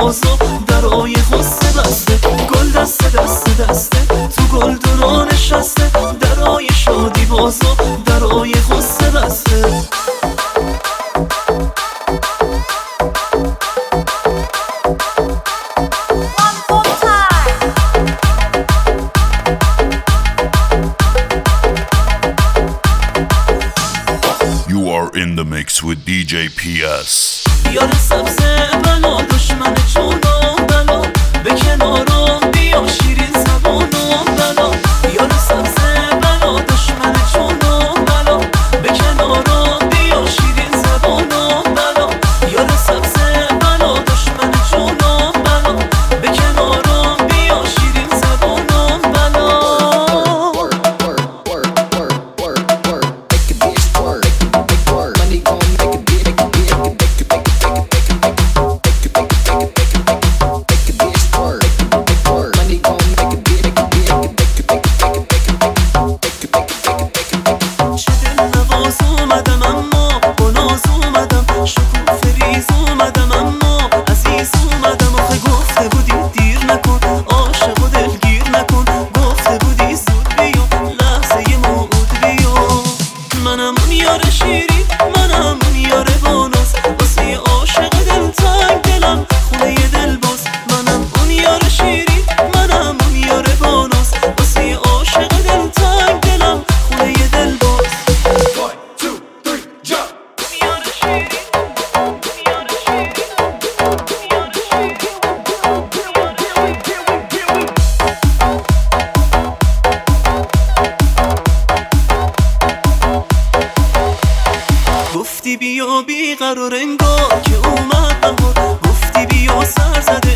بازو درای غصه بسته، گل دسته دسته دسته تو گلدونا نشسته، درای شادی بازو درای غصه بسته. You are in the mix with DJ PS. یار سبز بلا دشمن چونم بلا، به کنارم بیا شیرین زبانم بلا. یار سبز بلا دشمن چونم بلا، به کنارم بیا شیرین زبانم بلا. یار سبز بلا دشمن چونم بلا، به کنارم بیا شیرین زبانم بلا. منم اون یار شیرین، منم اون یار باناز، واسه عاشق دلتنگ دلم خونه دل باز. منم اون یار شیرین، منم اون یار باناز، واسه عاشق دلتنگ دلم خونه دل باز. 1 2 3 jump. یار شیرین، یار شیرین، یار گفتی بیا بیقرار انگار که اومد بهار، گفتی بیا سر زده